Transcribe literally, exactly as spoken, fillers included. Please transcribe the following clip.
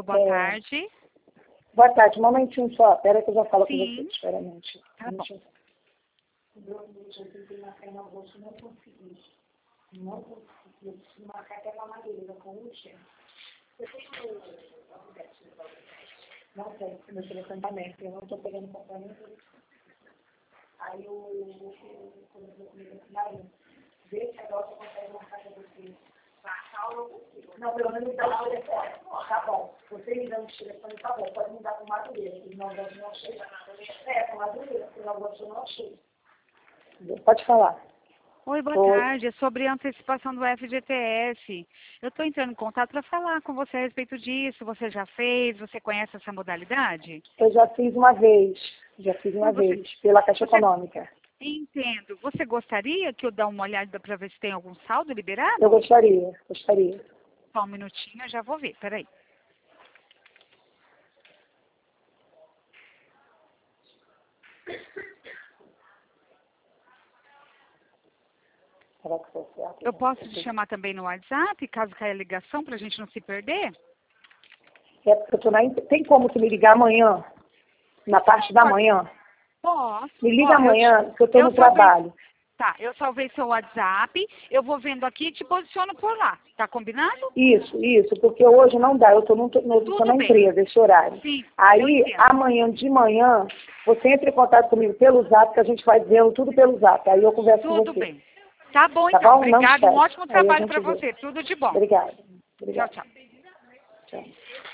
boa É. tarde. Boa tarde, um momentinho só. Espera que eu já falo Sim. com você. Espera um momentinho. Tá bom. Não consegui. Eu preciso marcar aquela madeira com o chefe. Você tem o... Não tem, meu telefone tá aberto. Eu não estou pegando componente. Aí o... Quando eu vou comigo aqui, vê se agora você consegue marcar com você. Marcar ou não consigo. Não, pelo menos me dá o telefone. Tá bom. Você me dando o telefone, tá bom. Pode me dar com madureira. Se não, eu não achei. É, com madureira. Se não, eu não achei. Pode falar. Oi, boa Oi. tarde. É sobre a antecipação do F G T S. Eu estou entrando em contato para falar com você a respeito disso. Você já fez? Você conhece essa modalidade? Eu já fiz uma vez. Já fiz uma Mas você- vez. Pela Caixa você- Econômica. Entendo. Você gostaria que eu dê uma olhada para ver se tem algum saldo liberado? Eu gostaria. Gostaria. Só um minutinho, eu já vou ver. Peraí. Será que foi certo? Eu posso te chamar também no WhatsApp, caso caia a ligação, para a gente não se perder? É porque eu tô na... Tem como tu me ligar amanhã? Na parte da Pode. manhã? Posso. Me liga Ó, eu amanhã, te- que eu tô eu no salvei- trabalho. Tá, eu salvei seu WhatsApp, eu vou vendo aqui e te posiciono por lá. Tá combinado? Isso, isso, porque hoje não dá, eu tô, no, no, tô Tudo na bem. empresa, esse horário. Sim, eu Aí, entendo. amanhã de manhã, você entra em contato comigo pelo zap, que a gente vai vendo tudo pelo zap. Aí eu converso com Tudo você. bem. Tá bom, Tá então. bom? Não Obrigada. Um esquece. ótimo Aí a trabalho gente para vê. você. Tudo de bom. Obrigada. Tchau, Obrigada. tchau. Tchau.